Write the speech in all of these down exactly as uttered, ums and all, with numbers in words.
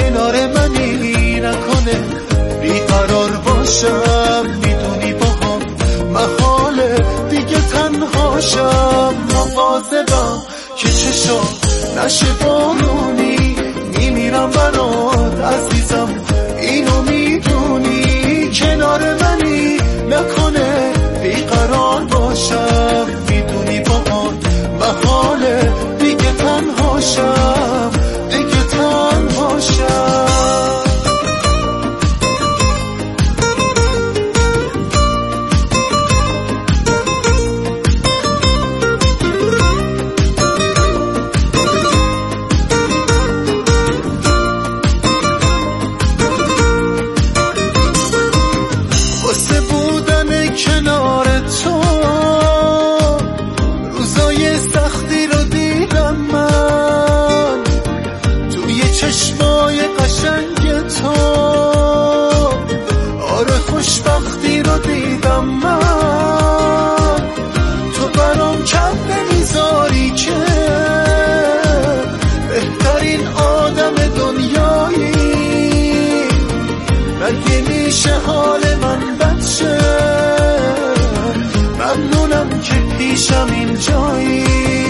کنار منی، نکنه بیقرار باشم، میدونی با هم محاله دیگه تنهاشم. مواظبم که چشم نشه بارونی، میمیرم برات عزیزم اینو میدونی. کنار منی، نکنه بیقرار باشم، میدونی با هم محاله دیگه تنهاشم، دیگه تنهاشم. خوشبختی رو دیدم من، تو برام کم نمیذاری که بهترین آدم دنیایی. مگه میشه حال من بد شه؟ ممنونم که پیشم اینجایی.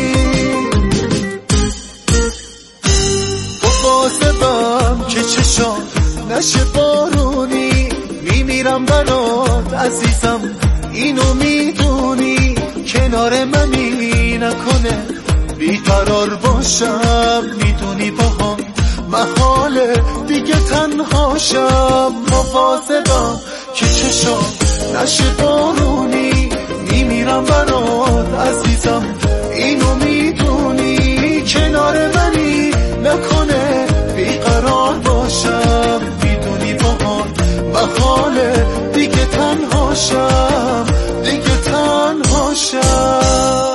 مواظبم که چشام نشه بارونی، میمیرم برات عزیزم اینو میدونی. کنار منی، نکنه بیقرار باشم، میدونی با هم محاله دیگه تنهاشم. مواظبم که چشام نشه بارونی، میمیرم برات عزیزم اینو میدونی. کنار منی، نکنه بیقرار باشم، میدونی با هم محاله دیگه تنهاشم، دیگه تنهاشم.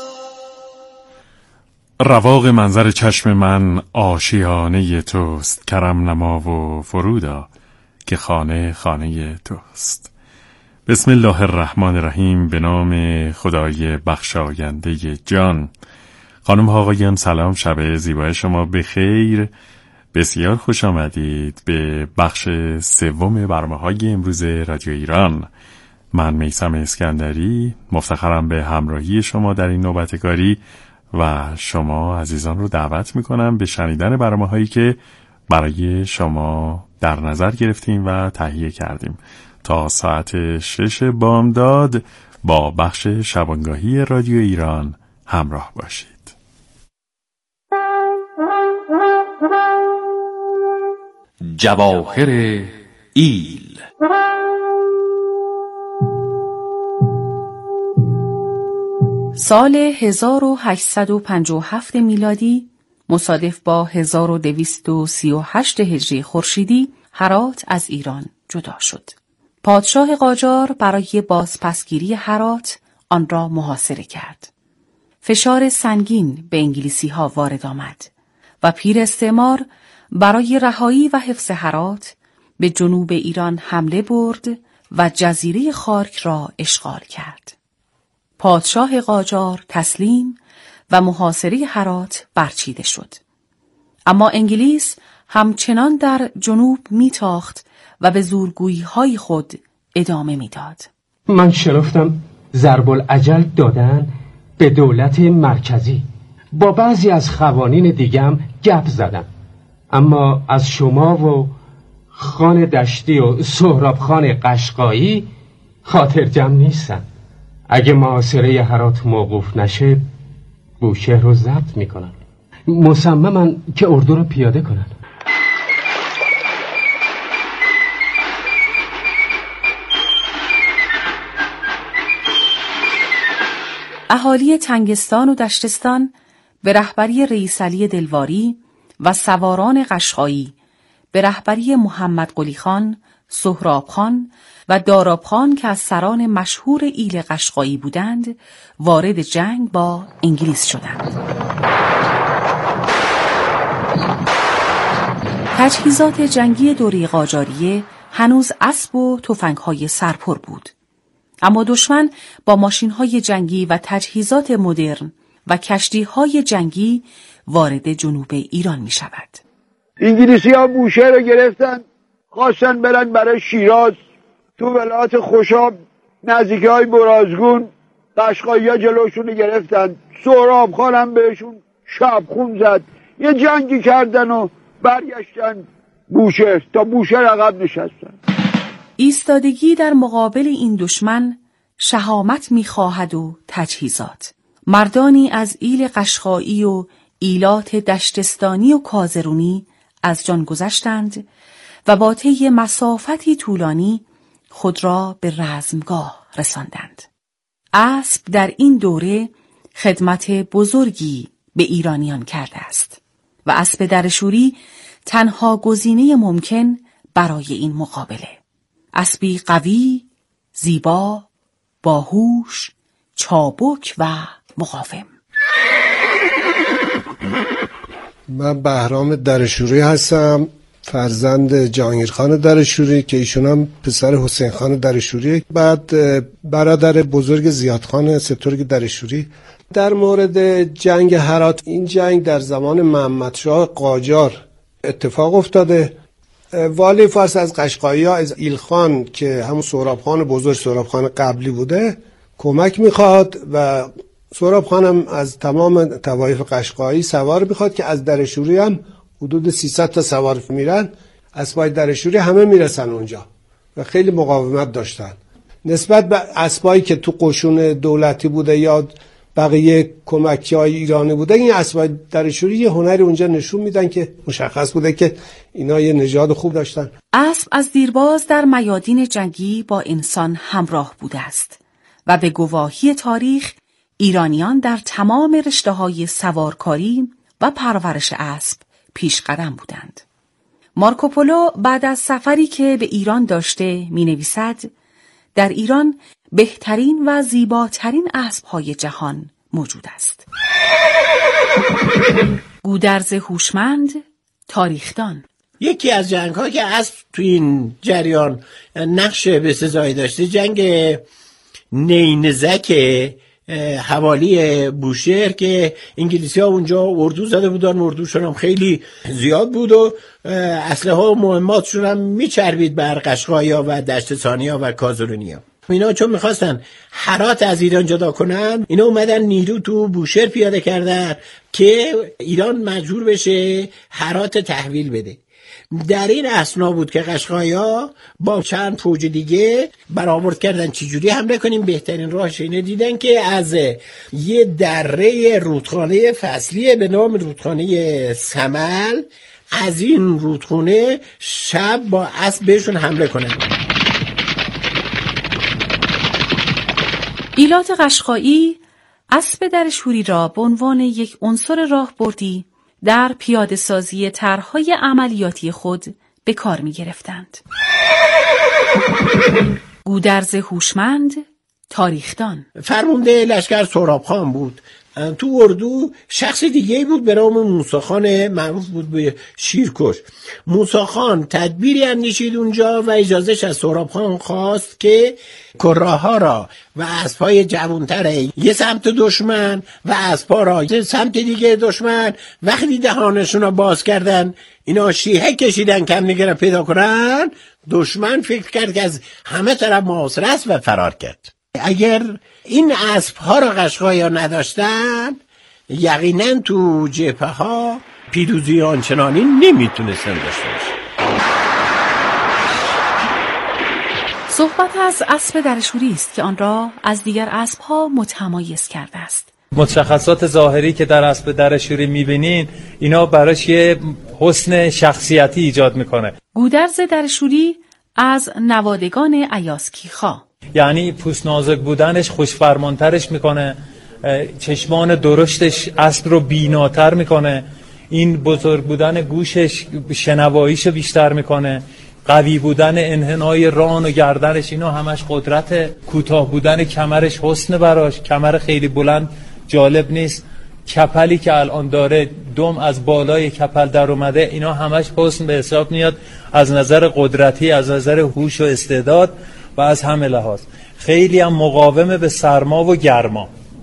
رواق منظر چشم من آشیانه توست، کرم نما و فرودا که خانه خانه توست. بسم الله الرحمن الرحیم. به نام خدای بخشاینده جان. خانم ها آقایان سلام، شب زیبای شما بخیر. بسیار خوش آمدید به بخش سوم برنامه‌های امروز رادیو ایران. من میثم اسکندری مفتخرم به همراهی شما در این نوبتگاری و شما عزیزان رو دعوت میکنم به شنیدن برنامه‌هایی که برای شما در نظر گرفتیم و تهیه کردیم. تا ساعت شش بامداد با بخش شبانگاهی رادیو ایران همراه باشید. جواهر ایل. سال هزار و هشتصد و پنجاه و هفت میلادی مصادف با هزار و دویست و سی و هشت هجری خورشیدی هرات از ایران جدا شد. پادشاه قاجار برای بازپسگیری هرات آن را محاصره کرد. فشار سنگین به انگلیسی ها وارد آمد و پیر استعمار برای رهایی و حفظ هرات به جنوب ایران حمله برد و جزیره خارک را اشغال کرد. پادشاه قاجار تسلیم و محاصره هرات برچیده شد. اما انگلیس همچنان در جنوب میتاخت و به زورگویی‌های خود ادامه میداد. من شنفتم ضرب العجل دادن به دولت مرکزی. با بعضی از قوانین دیگم گپ زدم، اما از شما و خان دشتی و سهراب خان قشقایی خاطر جمع نیستم. اگه محاصره هرات موقوف نشه بوشهر رو ضبط میکنن. مصممن که اردو رو پیاده کنن. اهالی تنگستان و دشتستان به رهبری رئیس علی دلواری و سواران قشقایی به رهبری محمد قلی خان، سهراب خان و داراب خان که از سران مشهور ایل قشقایی بودند وارد جنگ با انگلیس شدند. تجهیزات جنگی دوره قاجاریه هنوز اسب و تفنگ‌های سرپر بود، اما دشمن با ماشین‌های جنگی و تجهیزات مدرن و کشتی‌های جنگی وارد جنوب ایران می‌شود. انگلیسی ها بوشهر رو گرفتن، خواستن برن برای شیراز، تو ولایت خوشاب نزدیکی های برازگون قشقایی ها جلوشون رو گرفتن. سهراب خان هم بهشون شبخون زد، یه جنگی کردن و برگشتن بوشهر، تا بوشهر عقب نشستن. ایستادگی در مقابل این دشمن شهامت می‌خواهد و تجهیزات. مردانی از ایل قشقایی و ایلات دشتستانی و کازرونی از جان گذشتند و با طی مسافتی طولانی خود را به رزمگاه رساندند. اسب در این دوره خدمت بزرگی به ایرانیان کرده است و اسب درشوری تنها گزینه ممکن برای این مقابله. اسبی قوی، زیبا، باهوش، چابک و مقاوم. من بهرام درشوری هستم، فرزند جهانگیرخان درشوری که ایشون هم پسر حسین خان درشوری، بعد برادر بزرگ زیادخان سترگ درشوری. در مورد جنگ هرات، این جنگ در زمان محمدشاه قاجار اتفاق افتاده. والی فارس از قشقایی ها از ایلخان که همون سهراب خان بزرگ، سهراب خان قبلی بوده، کمک میخواد و سهراب خان هم از تمام طوایف قشقایی سوار میخواد که از درشوری هم حدود سیصد تا سوار میرن. اسبای درشوری همه میرسن اونجا و خیلی مقاومت داشتن نسبت به اسبایی که تو قشون دولتی بوده یا بقیه کمکی های ایرانی بوده. این اسبای درشوری یه هنری اونجا نشون میدن که مشخص بوده که اینا یه نژاد خوب داشتن. اسب از دیرباز در میادین جنگی با انسان همراه بوده است و به گواهی تاریخ ایرانیان در تمام رشته‌های سوارکاری و پرورش اسب پیش قدم بودند. مارکوپولو بعد از سفری که به ایران داشته می نویسد در ایران بهترین و زیباترین اسب‌های جهان موجود است. گودرز هوشمند، تاریخدان. یکی از جنگ‌ها که اسب تو این جریان نقش بسزایی داشته جنگ نینزک حوالی بوشهر که انگلیسی ها اونجا اردو زده بودن، اردوشون هم خیلی زیاد بود و اسلحه ها و مهماتشون هم میچربید بر قشقایی ها و دشتستانی ها و کازرونی ها. اینا چون میخواستن هرات از ایران جدا کنن، اینا اومدن نیرو تو بوشهر پیاده کردن که ایران مجبور بشه هرات تحویل بده. در این اثنا بود که قشقایی‌ها با چند فوج دیگه برآورد کردن چجوری حمله کنیم. بهترین راهش اینه دیدن که از یه دره رودخانه فصلیه به نام رودخانه سمل، از این رودخانه شب با اسب بهشون حمله کنن. ایلات قشقایی اسب درشوری را به عنوان یک عنصر راهبردی در پیاده سازی طرح‌های عملیاتی خود به کار می گرفتند. گودرز هوشمند، تاریخدان. فرمانده لشکر سهراب خان بود. تو اردو شخص دیگه بود به نام موسی خان، معروف بود به شیرکش. موسی خان تدبیری اندیشید اونجا و اجازهش از سهراب خان خواست که کراها را و اسبای جوانتر یه سمت دشمن و اسبا را یه سمت دیگه دشمن وقتی دهانشون را باز کردن، اینا شیهه کشیدن کم نگره پیدا کنن، دشمن فکر کرد که از همه طرف محاصره است و فرار کرد. اگر این اسب ها را قشقایی ها نداشتن، یقینا تو جبهه ها پیروزی آنچنانی نمیتونستن داشته باشن. صحبت از اسب درشوری است که آن را از دیگر اسب ها متمایز کرده است. مشخصات ظاهری که در اسب درشوری میبینین اینا براش یه حسن شخصیتی ایجاد میکنه. گودرز درشوری از نوادگان ایاسکیخا، یعنی پوست نازک بودنش خوشفرمانترش میکنه، چشمان درشتش اسب رو بیناتر میکنه، این بزرگ بودن گوشش شنواییشو بیشتر میکنه، قوی بودن انحنای ران و گردنش اینا همش قدرت، کوتاه بودن کمرش حسن براش، کمر خیلی بلند جالب نیست، کپلی که الان داره دم از بالای کپل در اومده، اینا همش حسن به حساب میاد از نظر قدرتی، از نظر هوش و استعداد و از همه لحاظ. خیلی هم مقاوم به سرما و گرما.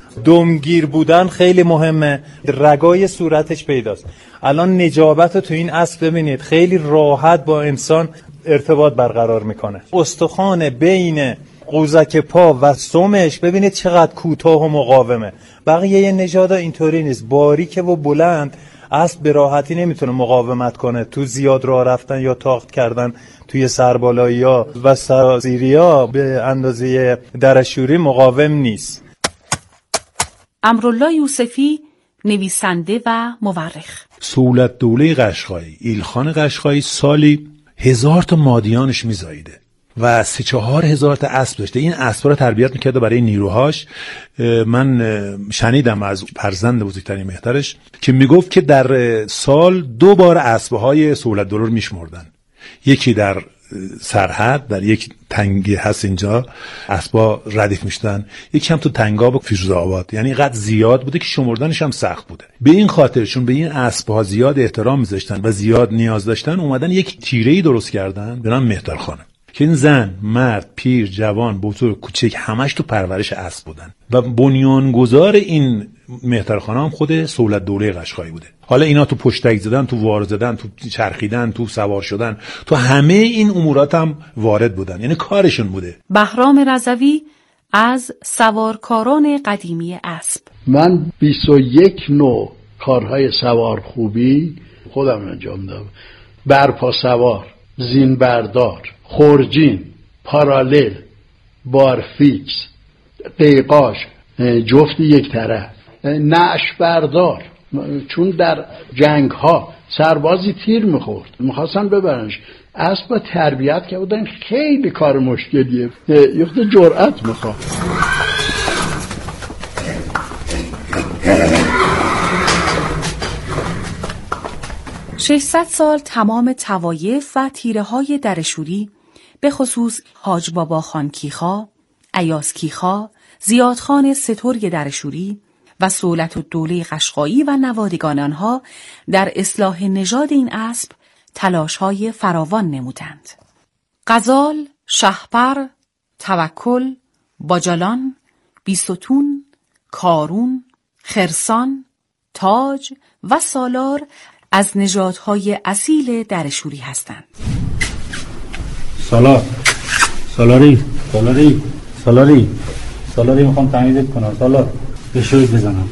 دمگیر بودن خیلی مهمه، رگای صورتش پیداست. الان نجابت رو تو این اسب ببینید، خیلی راحت با انسان ارتباط برقرار میکنه. استخوان بین قوزک پا و سمش ببینید چقدر کوتاه و مقاومه. بقیه نژادا اینطوری نیست، باریکه و بلند، اسب به راحتی نمیتونه مقاومت کنه تو زیاد راه رفتن یا تاخت کردن توی سربالایی‌ها و سرازیری‌ها به اندازه درشوری مقاوم نیست. امرالله یوسفی، نویسنده و مورخ. سولت دوله قشقایی، ایلخان قشقایی سالی هزار تا مادیانش میزاییده و سه چهار هزار تا اسب داشته. این اسب رو تربیت میکرده برای نیروهاش. من شنیدم از فرزند بزرگترین مهترش که میگفت که در سال دو بار اسبهای سولت دوله رو میشمردن، یکی در سرحد، در یک تنگی هست اینجا اسبا ردیف میشدن، یکی هم تو تنگاب و فیروز آباد. یعنی اینقدر زیاد بوده که شمردنش هم سخت بوده. به این خاطرشون به این اسبها زیاد احترام میذاشتن و زیاد نیاز داشتن، اومدن یک تیره‌ای درست کردن به نام مهترخانه که این زن، مرد، پیر، جوان، بزرگ، کوچک همش تو پرورش اسب بودن و بنیانگذار این مهترخانه هم خود سولت دوله قشقایی بوده. حالا اینا تو پشتک زدن، تو وار زدن، تو چرخیدن، تو سوار شدن، تو همه این امورات هم وارد بودن، یعنی کارشون بوده. بهرام رضوی از سوارکاران قدیمی اسب. من بیست و یک نوع کارهای سوار خوبی خودم انجام دادم. برپا سوار، زین بردار، خورجین، پارالل، بارفیکس، قیقاش، جفت یک طرف، نعش بردار. چون در جنگ ها سربازی تیر میخورد، میخواستن ببرنش، اسب با تربیت که بودن خیلی کار مشکلیه، یخت جرأت میخواد. ششصد سال تمام طوایف و تیره های درشوری، به خصوص حاج بابا خان کیخا، ایاز کیخا، زیاد خان سترگ درشوری و سولت الدوله قشقایی و نوادگان آنها در اصلاح نژاد این اسب تلاش‌های فراوان نمودند. غزال، شهپر، توکل، باجالان، بیستون، کارون، خرسان، تاج و سالار از نژادهای اصیل درشوری هستند. سالار، سالاری، سالاری، سالاری، سالاری میخوام تمیزت کنم. سالار بشوید بزنم.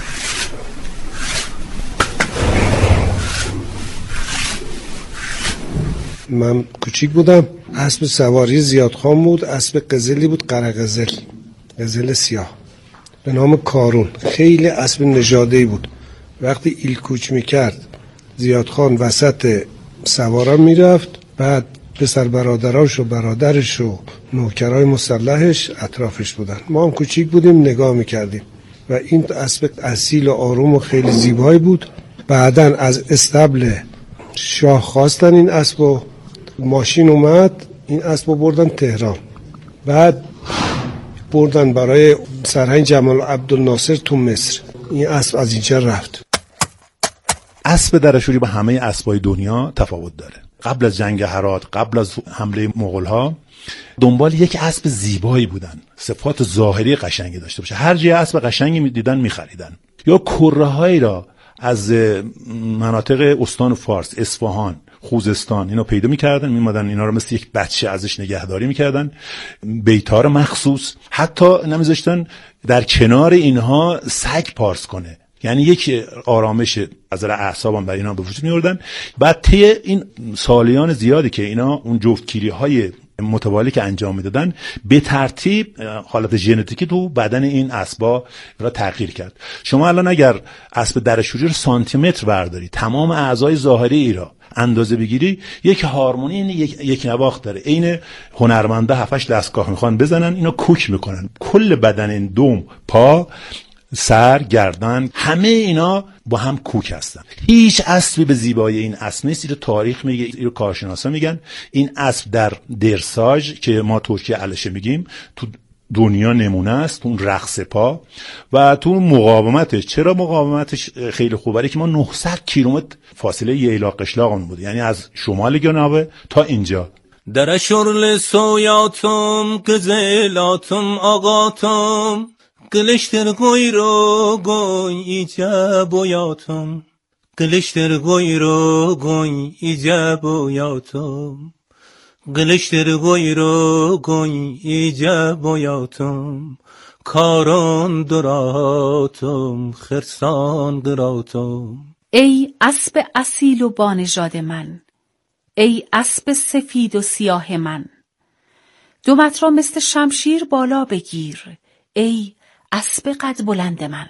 من کوچیک بودم، اسب سواری زیادخان بود، اسب قزلی بود، قرقزل، قزل سیاه به نام کارون. خیلی اسب نژاده‌ای بود. وقتی ایل کوچ میکرد زیادخان وسط سواران میرفت، بعد پسر برادراش و برادرش و نوکرای مسلحش اطرافش بودن. ما هم کوچیک بودیم نگاه میکردیم و این اسب اصیل و آروم و خیلی زیبایی بود. بعدن از استبل شاه خواستن این اسب و ماشین اومد، این اسب رو بردن تهران، بعد بردن برای سرهنگ جمال عبدالناصر تو مصر. این اسب از اینجا رفت. اسب درشوری با همه اسبای دنیا تفاوت داره. قبل از جنگ هرات، قبل از حمله مغول‌ها، دنبال یک اسب زیبایی بودن، صفات ظاهری قشنگی داشته باشه. هر جای اسب قشنگی می‌دیدن می‌خریدن. یا کره‌هایی را از مناطق استان فارس، اصفهان، خوزستان اینا پیدا می‌کردن، می‌مدن اینا رو مثل یک بچه ازش نگهداری می‌کردن، بیتار مخصوص. حتی نمی‌ذاشتن در کنار اینها سگ پارس کنه. یعنی یک آرامش از نظر اعصاب هم برای اینا به وجود می‌آوردن. بعد طی این سالیان زیادی که اینا اون جفتگیری‌های متوالی که انجام میدادن، به ترتیب حالت ژنتیکی تو بدن این اسبا را تغییر کرد. شما الان اگر اسب درشوری رو سانتی متر برداری، تمام اعضای ظاهری ای را اندازه بگیری، یک هارمونی یک, یک نواخت داره. عین هنرمنده هفتش دستگاه میخوان بزنن، اینا کوک میکنن. کل بدن این دوم، پا، سر، گردن، همه اینا با هم کوک هستن. هیچ اسبی به زیبایی این اسب نیست. اینو تاریخ میگه، اینو کارشناسا میگن. این اسب در درساژ که ما ترکیه علشه میگیم تو دنیا نمونه است، تو اون رقص پا و تو مقاومتش. چرا مقاومتش خیلی خوبه؟ که ما نهصد کیلومتر فاصله ییلا قشلاقمون بود، یعنی از شمال گناوه تا اینجا. در شرل سویاتم قزلاتم آقاتم Gılıştır goyro goy iyice boyatım. Gılıştır goyro goy iyice boyatım. Gılıştır goyro goy iyice boyatım. Karan دراتم خرسان دراتم. ای اسب اصیل و بانژاد من، ای اسب سفید و سیاه من، دومت را مثل شمشیر بالا بگیر، ای اسب قد بلند من.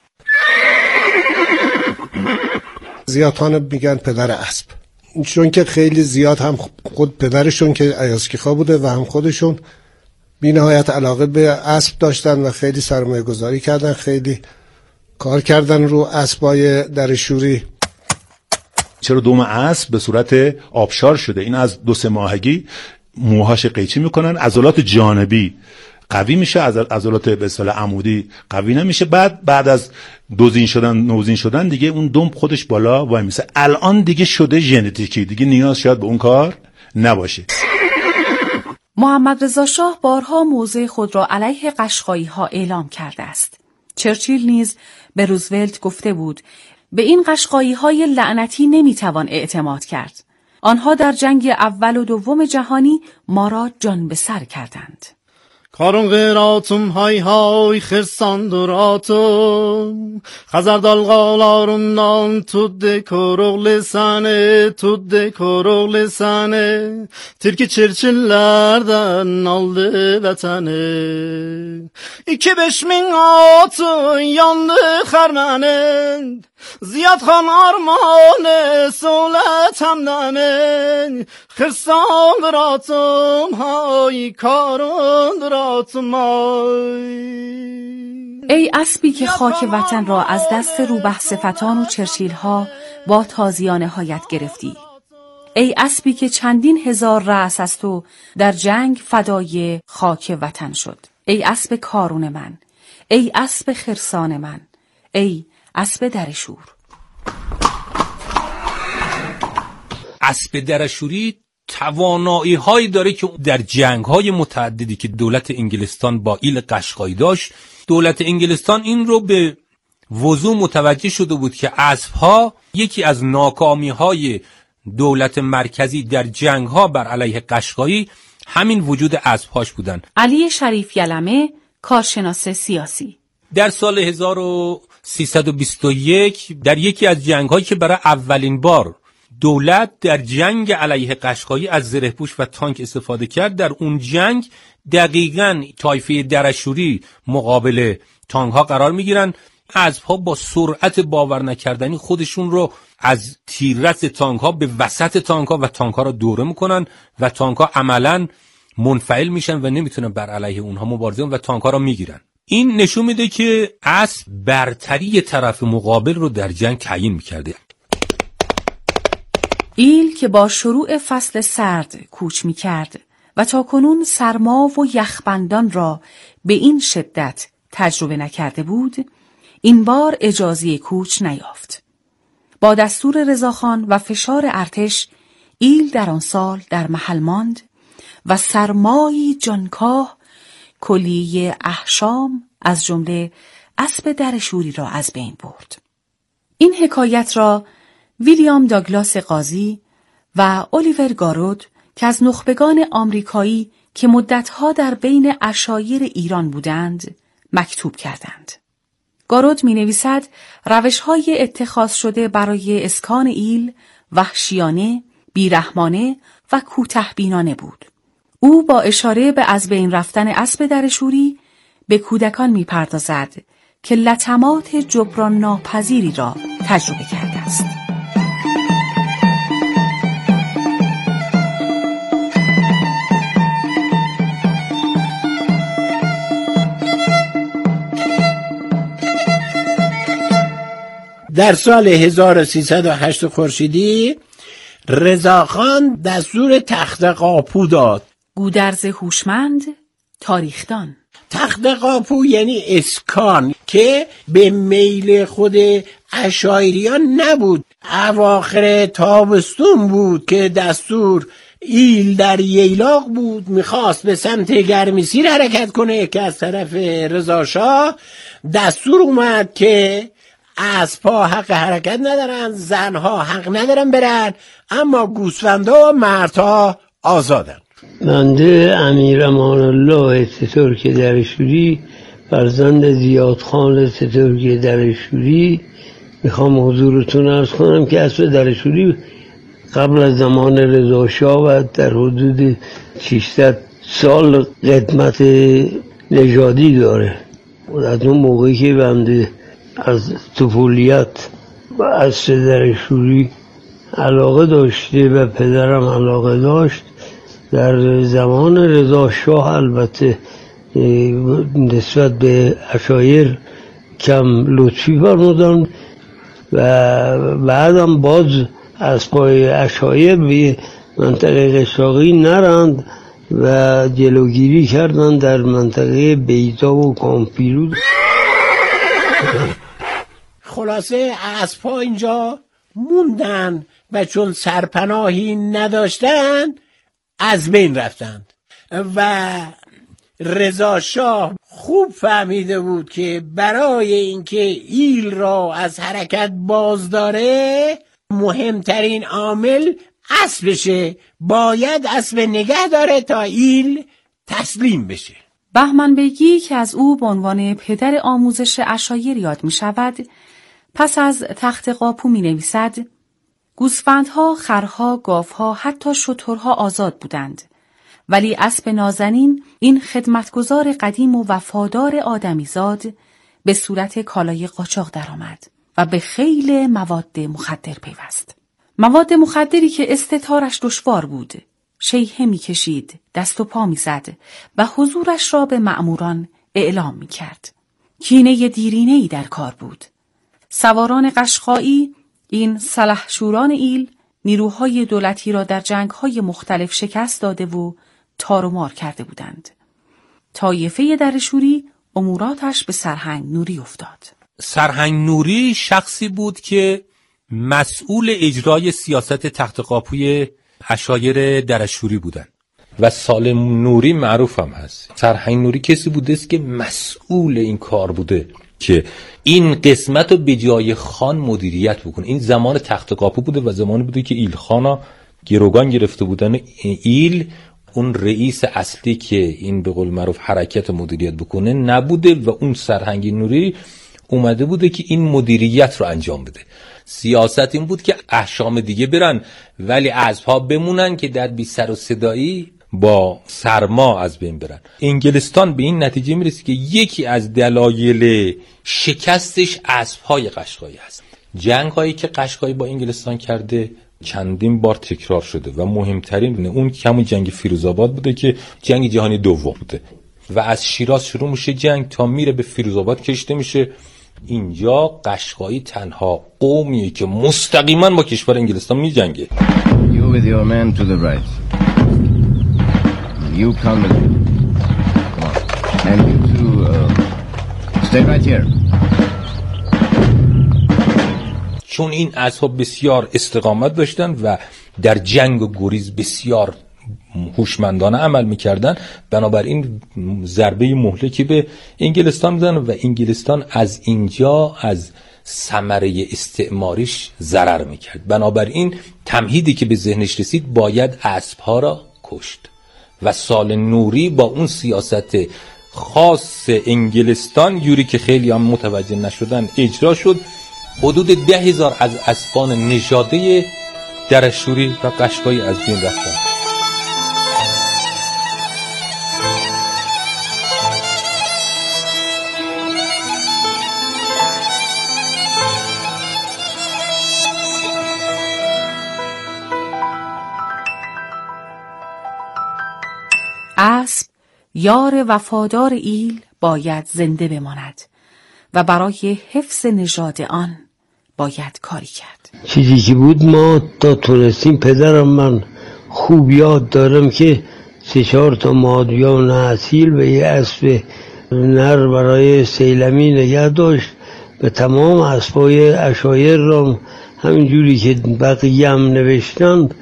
زیادخان میگن پدر اسب، چون که خیلی زیاد هم خود پدرشون که ایاسکیخا بوده و هم خودشون بی نهایت علاقه به اسب داشتن و خیلی سرمایه گذاری کردن، خیلی کار کردن رو اسبای درشوری. چرا دوم اسب به صورت آبشار شده؟ این از دو سه ماهگی موهاش قیچی میکنن، عضلات جانبی قوی میشه، عضلات به اصطلاح عمودی قوی نمیشه. بعد بعد از دوزین شدن نوزین شدن دیگه اون دم خودش بالا وای میسه. الان دیگه شده ژنتیکی، دیگه نیاز شاید به اون کار نباشه. محمد رضا شاه بارها موضع خود را علیه قشقایی‌ها اعلام کرده است. چرچیل نیز به روزولت گفته بود به این قشقایی‌های لعنتی نمیتوان اعتماد کرد. آنها در جنگ اول و دوم جهانی ما را جان به سر کردند. کارون قیراتم های های خرسان دراتم خزردال غالارımdan tudde korogli sane tudde korogli sane Türkiye çirçillerden aldı vatani İki beş min atın yandı harmanen Ziyad Khan armanı solet hamdanen Khirsan dratım hay karun dratım hay. ای اسبی که خاک وطن را از دست روبه صفتان و چرچیل‌ها با تازیانه هایت گرفتی، ای اسبی که چندین هزار رأس از تو در جنگ فدای خاک وطن شد، ای اسب کارون من، ای اسب خرسان من، ای اسب درشور. اسب درشوری توانایی هایی داره که در جنگ های متعددی که دولت انگلستان با ایل قشقایی داشت، دولت انگلستان این رو به وضوح متوجه شده بود که اسب ها یکی از ناکامی های دولت مرکزی در جنگ ها بر علیه قشقایی همین وجود اسب هاش بودن. علی شریف یلمه، کارشناس سیاسی، در سال هزار و سیصد و بیست و یک در یکی از جنگ هایی که برای اولین بار دولت در جنگ علیه قشقایی از زرهپوش و تانک استفاده کرد، در اون جنگ دقیقاً طایفه درشوری مقابل تانک ها قرار میگیرن. اسب‌ها با سرعت باور نکردنی خودشون رو از تیررس تانک ها به وسط تانک ها و تانک ها رو دوره میکنن و تانک ها عملاً منفعل میشن و نمیتونن بر علیه اونها مبارزه کنن و تانک ها رو میگیرن. این نشون میده که اسب برتری طرف مقابل رو در جنگ تعیین میکرده. ایل که با شروع فصل سرد کوچ میکرد و تا کنون سرما و یخبندان را به این شدت تجربه نکرده بود، این بار اجازه کوچ نیافت. با دستور رضاخان و فشار ارتش، ایل در آن سال در محل ماند و سرمایی جانکاه کلیه احشام از جمله اسب درشوری را از بین برد. این حکایت را ویلیام داگلاس قاضی و الیور گارود که از نخبگان آمریکایی که مدتها در بین عشایر ایران بودند مکتوب کردند. گارود می نویسد روش‌های اتخاذ شده برای اسکان ایل وحشیانه، بیرحمانه و کوته‌بینانه بود. او با اشاره به از بین رفتن اسب درشوری به کودکان می پردازد که لطمات جبران ناپذیری را تجربه کرده است. در سال هزار و سیصد و هشت خورشیدی رضاخان دستور تخت قاپو داد. گودرز هوشمند، تاریخدان. تخت قاپو یعنی اسکان که به میل خود عشایریان نبود. اواخر تابستون بود که دستور ایل در ییلاق بود، میخواست به سمت گرمیسیر حرکت کنه که از طرف رضاشاه دستور اومد که اسب‌ها حق حرکت ندارن، زنها حق ندارن برن، اما گوسفندها و مردها آزادن. بنده امیر امان الله سترک درشوری، فرزند زیادخان سترک درشوری، میخوام حضورتون عرض کنم که اسب درشوری قبل از زمان رضاشاه و در حدود ششصد سال قدمت نژادی داره. از اون موقعی که بنده از طفولیت و اسب درشوری علاقه داشته و پدرم علاقه داشت، در زمان رضاشاه البته نسبت به عشایر کم لطفی فرمودن و بعدم باز از پای عشایر به منطقه قشاقی نرند و جلوگیری کردن در منطقه بیضا و کامپیلو. خلاصه اسب‌ها اینجا موندن و چون سرپناهی نداشتن از بین رفتند و رضا شاه خوب فهمیده بود که برای اینکه ایل را از حرکت باز داره مهمترین عامل اسبشه، باید اسب نگه داره تا ایل تسلیم بشه. بهمن بیگی که از او به عنوان پدر آموزش عشایر یاد می شود، پس از تخت قاپو می نویسد: گوسفندها، خرها، گاوها، حتی شترها آزاد بودند، ولی اسب نازنین، این خدمتگزار قدیم و وفادار آدمیزاد، به صورت کالای قاچاق درآمد و به خیل مواد مخدر پیوست. مواد مخدری که استتارش دشوار بود، شیهه می کشید، دست و پا می زد و حضورش را به مأموران اعلام می کرد. کینه دیرینه‌ای در کار بود. سواران قشقایی، این سلحشوران ایل، نیروهای دولتی را در جنگ‌های مختلف شکست داده و تار و مار کرده بودند. طایفه درشوری اموراتش به سرهنگ نوری افتاد. سرهنگ نوری شخصی بود که مسئول اجرای سیاست تخت قاپوی عشایر درشوری بودند و سالم نوری معروف هم هست. سرهنگ نوری کسی بوده است که مسئول این کار بوده که این قسمت رو به جای خان مدیریت بکنه. این زمان تخت قاپو بوده و زمانی بوده که ایل خانا گروگان گرفته بودن ایل. اون رئیس اصلی که این به قول معروف حرکت مدیریت بکنه نبوده و اون سرهنگ نوری اومده بوده که این مدیریت رو انجام بده. سیاست این بود که احشام دیگه برن ولی اسب‌ها بمونن که در بی سر و صدایی با سرما از بین برن. انگلستان به این نتیجه میرسه که یکی از دلایل شکستش اسب‌های قشقایی هست. جنگ‌هایی که قشقایی با انگلستان کرده چندین بار تکرار شده و مهمترین اون همون جنگ فیروزآباد بوده که جنگ جهانی دوم بوده و از شیراز شروع میشه جنگ تا میره به فیروزآباد کشته میشه. اینجا قشقایی تنها قومیه که مستقیما با کشور انگلستان میجنگه. You with your men to the right. You come with me. Come on. And you two uh, stay right here. چون این اسباب بسیار استقامت داشتن و در جنگ و گریز بسیار هوشمندانه عمل میکردن، بنابراین ضربه مهلکی به انگلستان میزنن و انگلستان از اینجا از ثمره استعماریش ضرر میکرد. بنابراین تمهیدی که به ذهنش رسید باید اسبها را کشت و سال نوری با اون سیاست خاص انگلستان، یوری که خیلی هم متوجه نشدن، اجرا شد. حدود ده هزار از اسبان نژاده درشوری و قشقایی از بین رفتن. اسب یار وفادار ایل باید زنده بماند و برای حفظ نژاد آن باید کاری کرد. چیزی که بود ما تا تونستیم، پدرم من خوب یاد دارم که سه چهار تا مادیان اصیل به یه اسب نر برای سیلمی نگه داشت و تمام اسبای عشایر را همینجوری که بقیه هم نوشتند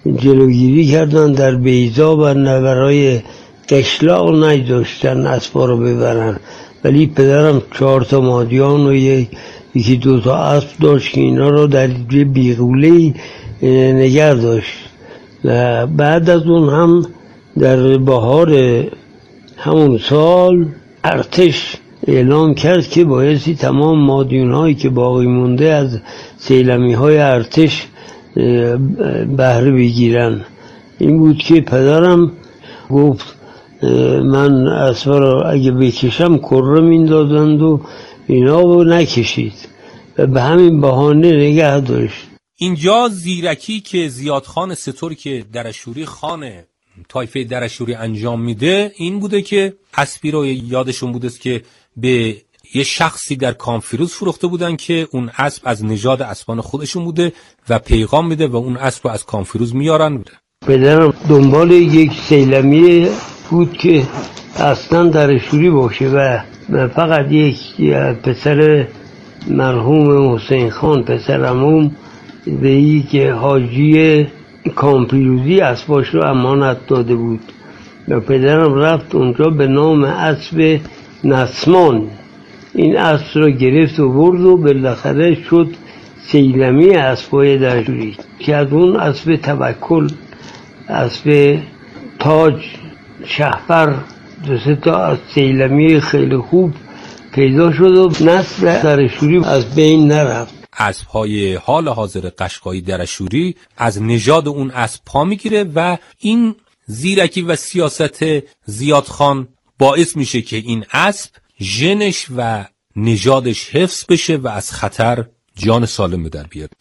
جلوگیری کردن در بیضا و برای قشلاق نگذاشتن اسبا رو ببرن، ولی پدرم چهار تا مادیان و یکی دو تا اسب داشت که اینا رو در بیغوله نگه داشت. و بعد از اون هم در بهار همون سال ارتش اعلام کرد که بایستی تمام مادیون هایی که باقی مونده از سیلمی های ارتش بهره بگیرن. این بود که پدرم گفت من اسبا رو اگه بکشم کره میندازند و اینا رو نکشید و به همین بهانه نگه داشت. اینجا زیرکی که زیادخان ستور که درشوری خان طایفه درشوری انجام میده این بوده که اسبی رو یادشون بوده که به یه شخصی در کانفیروز فروخته بودن که اون اسب از نژاد اسبان خودشون بوده و پیغام میده و اون اسب رو از کانفیروز میارن بوده. پدرم دنبال یک سیلمی بود که اصلا درشوری باشه و فقط یک پسر مرحوم حسین خان پسر عموم به یک حاجی کانفیروزی اسباش رو امانت داده بود و پدرم رفت اونجا به نام اسب نسمان این اسب رو گرفت و برد و بالاخره شد سیلمی اسبای درشوری که از اون اسب توکل، اسب تاج، شهپر، دو سه تا از سیلمی خیلی خوب پیدا شد و نسل درشوری از بین نرفت. اسب‌های حال حاضر قشقایی درشوری از نژاد اون اسب پا میگیره و این زیرکی و سیاست زیادخان باعث میشه که این اسب ژنش و نژادش حفظ بشه و از خطر جان سالم به در بیاد.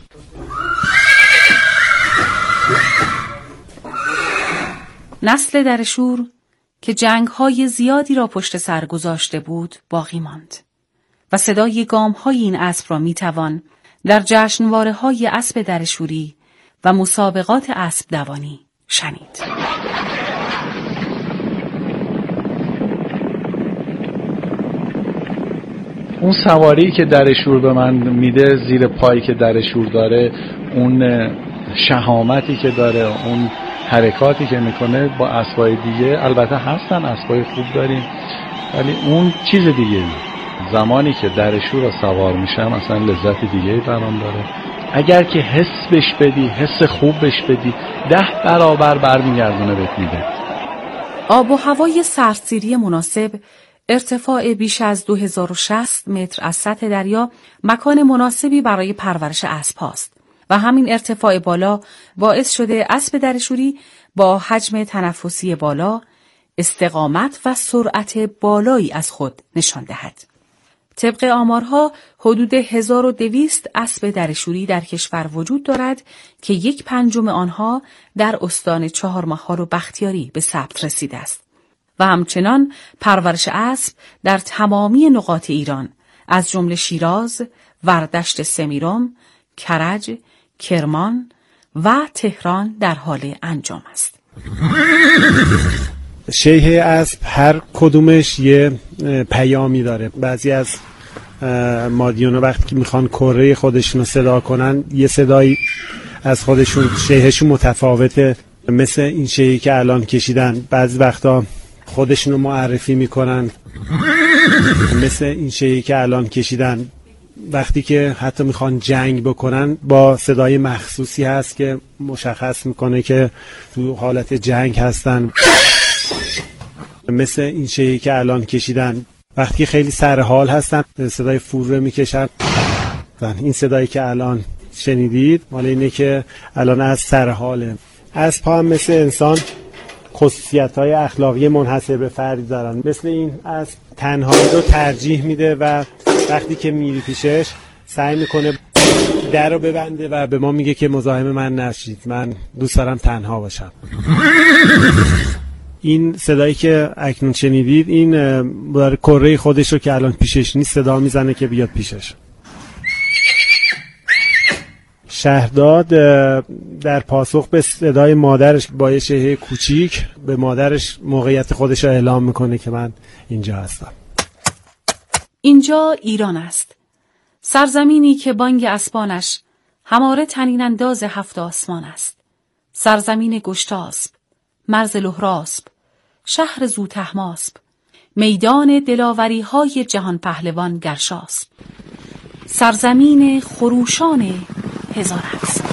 نسل درشور که جنگ‌های زیادی را پشت سر گذاشته بود باقی ماند و صدای گام‌های این اسب را میتوان در جشنواره‌های اسب درشوری و مسابقات اسب دوانی شنید. اون سواری که درشور به من میده، زیر پایی که درشور داره، اون شهامتی که داره، اون حرکاتی که میکنه با اسبای دیگه، البته هستن اسبای خوب داریم ولی اون چیز دیگه. زمانی که درشور رو سوار میشم اصلا لذت دیگه برام داره. اگر که حس بش بدی، حس خوب بش بدی، ده برابر برمیگردونه بهت میده. آب و هوای سردسیری مناسب، ارتفاع بیش از دو هزار و شصت متر از سطح دریا مکان مناسبی برای پرورش اسب هاست و همین ارتفاع بالا باعث شده اسب درشوری با حجم تنفسی بالا، استقامت و سرعت بالایی از خود نشان دهد. طبق آمارها حدود هزار و دویست اسب درشوری در کشور وجود دارد که یک پنجم آنها در استان چهارمحال و بختیاری به ثبت رسیده است. و همچنان پرورش اسب در تمامی نقاط ایران از جمله شیراز، وردشت سمیرم، کرج، کرمان و تهران در حال انجام است. شیهه اسب هر کدومش یه پیامی داره. بعضی از مادیونا وقتی که میخوان کره خودشون رو صدا کنن یه صدایی از خودشون، شیهشون متفاوته. مثل این شیهی که الان کشیدن بعضی وقتا خودشون رو معرفی میکنن. مثل این شیهی که الان کشیدن وقتی که حتی میخوان جنگ بکنن با صدای مخصوصی هست که مشخص میکنه که تو حالت جنگ هستن. مثل این شیهی که الان کشیدن وقتی خیلی سرحال هستن صدای فوره میکشن. این صدایی که الان شنیدید مال اینه که الان از سرحاله. اسب ها هم مثل انسان خصوصیت‌های اخلاقی منحصر به فرد دارن. مثل این اسب تنهایی رو ترجیح میده و وقتی که میری پیشش سعی میکنه در رو ببنده و به ما میگه که مزاحم من نشید، من دوست دارم تنها باشم. این صدایی که اکنون شنیدید این برای کره خودش رو که الان پیشش نیست صدا میزنه که بیاد پیشش. شهرداد در پاسخ به صدای مادرش با یه شیهه کوچیک به مادرش موقعیت خودش رو اعلام میکنه که من اینجا هستم. اینجا ایران است. سرزمینی که بانگ اسبانش هماره طنین انداز هفت آسمان است. سرزمین گشتاسب، مرز لهراسب، شهر زوتهماسب، میدان دلاوری های جهان پهلوان گرشاسب، سرزمین خروشان هزار هفت.